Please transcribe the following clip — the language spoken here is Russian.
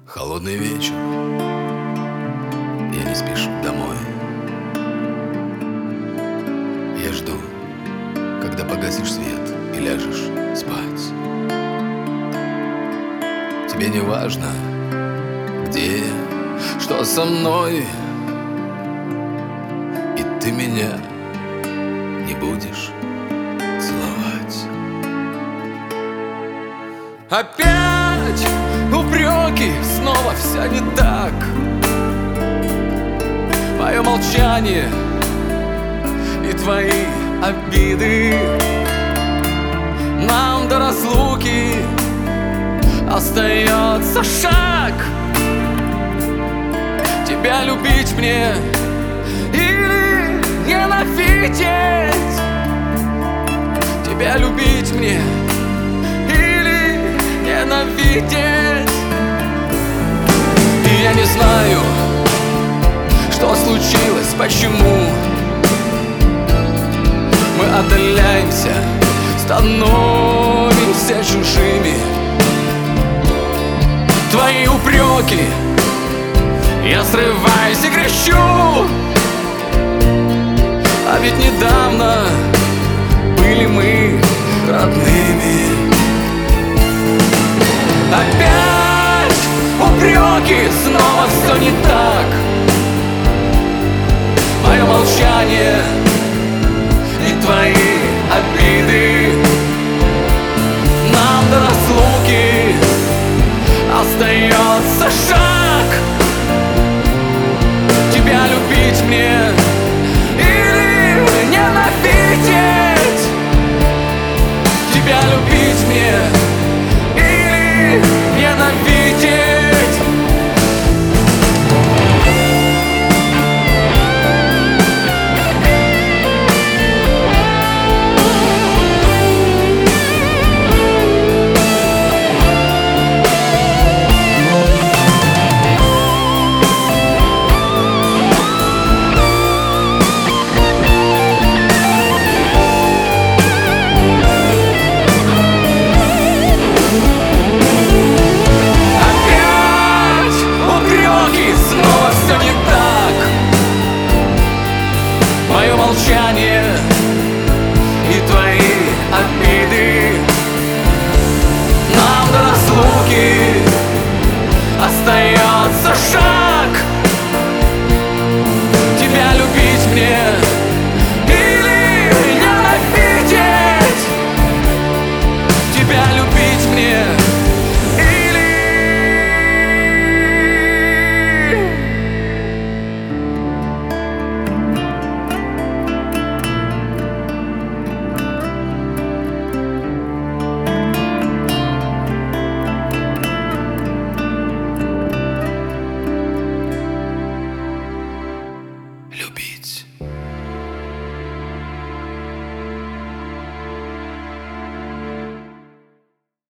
Холодный вечер, я не спешу домой. Я жду, когда погасишь свет и ляжешь спать. Тебе не важно, где я, что со мной, и ты меня не будешь целовать. Опять упреки, снова все не так. Мое молчание и твои обиды. Нам до разлуки остается шаг. Тебя любить мне или ненавидеть? Тебя любить мне или ненавидеть? И я не знаю, что случилось, почему мы отдаляемся, становимся чужими. Твои упреки, я срываюсь и кричу, а ведь недавно были мы родными. Опять упреки, снова все не так. Мое молчание и твои обиды. Нам до разлуки остается шаг. Тебя любить мне или ненавидеть? Тебя любить мне или ненавидеть? Мое молчание и твои обиды. Нам до разлуки остается